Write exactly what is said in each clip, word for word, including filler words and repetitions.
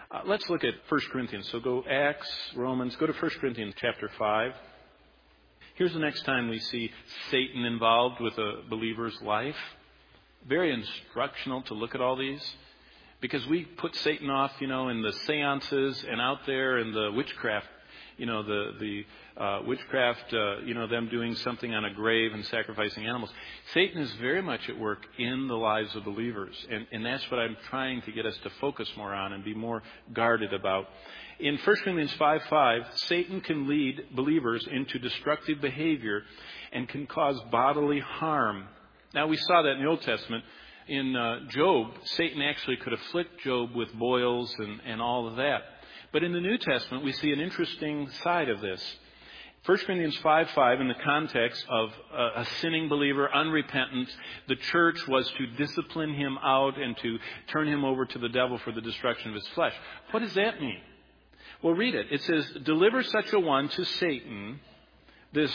Uh, let's look at First Corinthians. So go Acts, Romans, go to First Corinthians chapter five. Here's the next time we see Satan involved with a believer's life. Very instructional to look at all these. Because we put Satan off, you know, in the seances and out there in the witchcraft, you know, the, the uh, witchcraft, uh, you know, them doing something on a grave and sacrificing animals. Satan is very much at work in the lives of believers. And, and that's what I'm trying to get us to focus more on and be more guarded about. In First Corinthians five five, Satan can lead believers into destructive behavior and can cause bodily harm. Now, we saw that in the Old Testament. In uh, Job, Satan actually could afflict Job with boils and, and all of that. But in the New Testament, we see an interesting side of this. First Corinthians five five, in the context of a, a sinning believer, unrepentant, the church was to discipline him out and to turn him over to the devil for the destruction of his flesh. What does that mean? Well, read it. It says, deliver such a one to Satan, this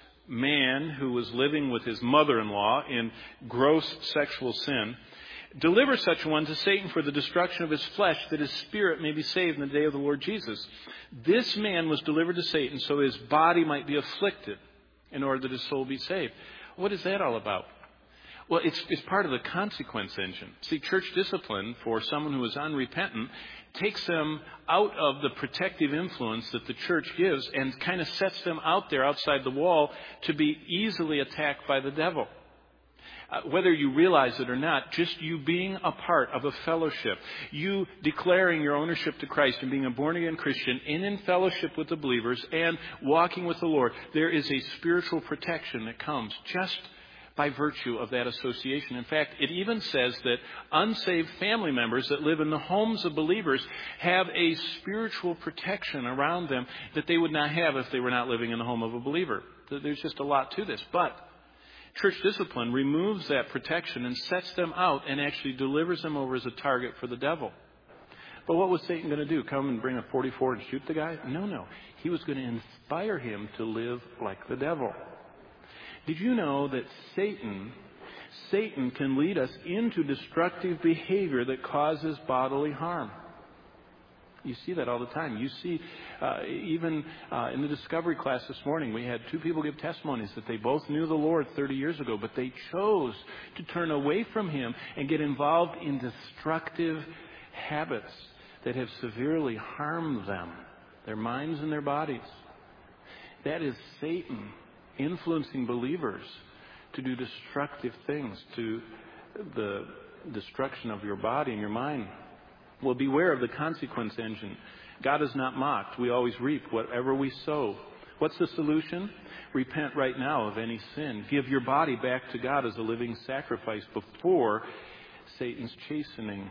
man who was living with his mother-in-law in gross sexual sin. Deliver such one to Satan for the destruction of his flesh, that his spirit may be saved in the day of the Lord Jesus. This man was delivered to Satan so his body might be afflicted in order that his soul be saved. What is that all about? Well, it's, it's part of the consequence engine. See, church discipline for someone who is unrepentant takes them out of the protective influence that the church gives and kind of sets them out there outside the wall to be easily attacked by the devil. Uh, whether you realize it or not, just you being a part of a fellowship, you declaring your ownership to Christ and being a born-again Christian and in fellowship with the believers and walking with the Lord, there is a spiritual protection that comes just by virtue of that association. In fact, it even says that unsaved family members that live in the homes of believers have a spiritual protection around them that they would not have if they were not living in the home of a believer. There's just a lot to this. But church discipline removes that protection and sets them out and actually delivers them over as a target for the devil. But what was Satan going to do? Come and bring a forty-four and shoot the guy? No, no. He was going to inspire him to live like the devil. Did you know that Satan, Satan can lead us into destructive behavior that causes bodily harm? You see that all the time. You see, uh, even uh, in the discovery class this morning, we had two people give testimonies that they both knew the Lord thirty years ago, but they chose to turn away from Him and get involved in destructive habits that have severely harmed them, their minds and their bodies. That is Satan influencing believers to do destructive things, to the destruction of your body and your mind. Well, beware of the consequence engine. God is not mocked. We always reap whatever we sow. What's the solution? Repent right now of any sin. Give your body back to God as a living sacrifice before Satan's chastening.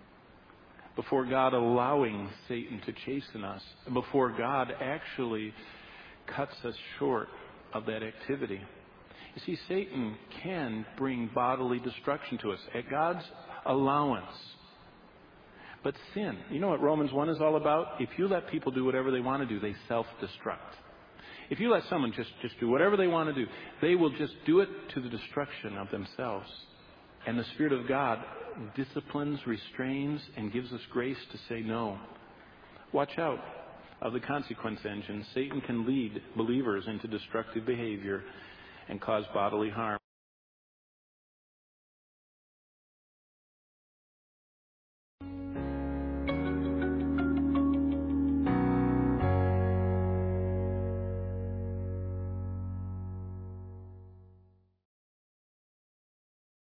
Before God allowing Satan to chasten us. Before God actually cuts us short of that activity. You see, Satan can bring bodily destruction to us at God's allowance. But sin, you know what Romans one is all about? If you let people do whatever they want to do, they self-destruct. If you let someone just, just do whatever they want to do, they will just do it to the destruction of themselves. And the Spirit of God disciplines, restrains, and gives us grace to say no. Watch out of the consequence engine. Satan can lead believers into destructive behavior and cause bodily harm.